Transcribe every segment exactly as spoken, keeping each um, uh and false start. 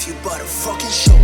you bought a fucking show.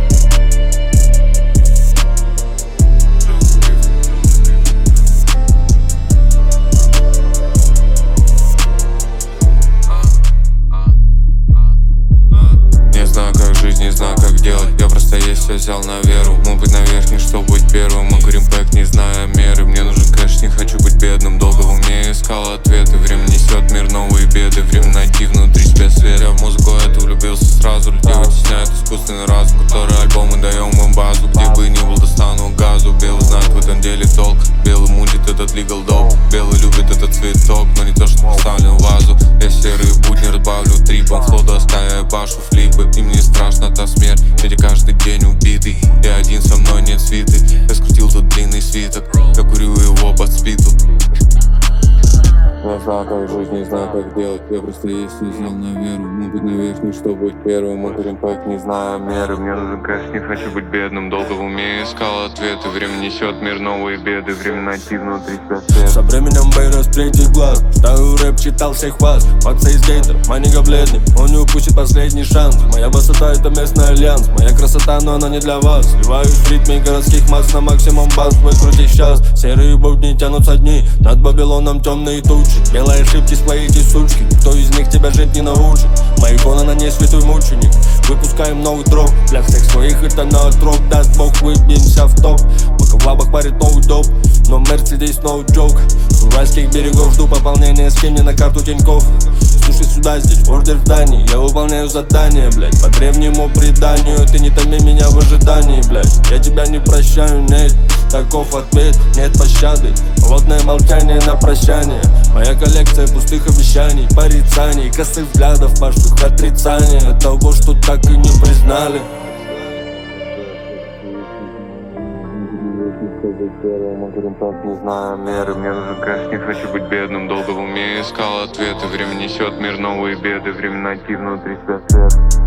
Не знаю, как жить, не знаю, как делать. Я просто есть, все взял на веру. Мог быть на верхней, чтобы быть первым. Мы говорим пэк, не зная меры. Мне нужен кэш, не хочу быть бедным. Долго в уме искал ответы. Время несет мир, новые беды. Время найти внутри себя свет. Я в музыку эту влюбился сразу. Людей вытесняет искусственный разум, который альбомы даем им базу. Где бы ни был, достану газу. Белый знает в этом деле толк. Белый мутит этот legal доп. Белый любит этот цветок, но не то, что поставлен в вазу. Я серые будни разбавлю трипом. Флоу доставя башу флипы. Им не страшно та смерть, ведь я каждый день убитый. Я один, со мной нет свиты. Я скрутил тут длинный свиток, я курю его под спиту. Не знаю, как жить, не знаю, как делать. Я просто есть и взял на веру. Мог быть на верхней, чтобы быть первым. Мы говорим пэк, не зная меры. Мне нужен кэш, не хочу быть бедным. Долго в уме искал ответы. Время несет мир, новые беды. Время найти внутри себя свет. Со временем вырос третий глаз. Ставил рэп, читал всех вас. Паца из гейтер, манига бледный. Он не упустит последний шанс. Моя высота — это местный альянс. Моя красота, но она не для вас. Сливаюсь в ритме городских масс на максимум бас. Выкрути сейчас. Серые будни тянутся дни. Над Вавилоном темные тучи. Белые ошибки склеите, сучки. Никто из них тебя жить не научит. Мои икона на ней святой мученик. Выпускаем новый дроп. Для всех своих это на отрок. Даст бог, выбьемся в топ. Пока в лабах парит новый доп. Но Мерседес no joke. С уральских берегов жду пополнения. Скинь мне на карту Тинькофф. Слушай сюда, здесь ордер в здании. Я выполняю задание, блядь. По древнему преданию. Ты не томи меня в ожидании, блядь. Я тебя не прощаю, нет. Таков ответ, нет пощады. Холодное молчание на прощание. Моя коллекция пустых обещаний, порицаний, косых взглядов, ваших отрицания того, что так и не признали. Мы говорим пэк, не зная меры. Мне нужен кэш, не хочу быть бедным. Долго в уме искал ответы. Время несет мир, новые беды. Время найти внутри себя свет.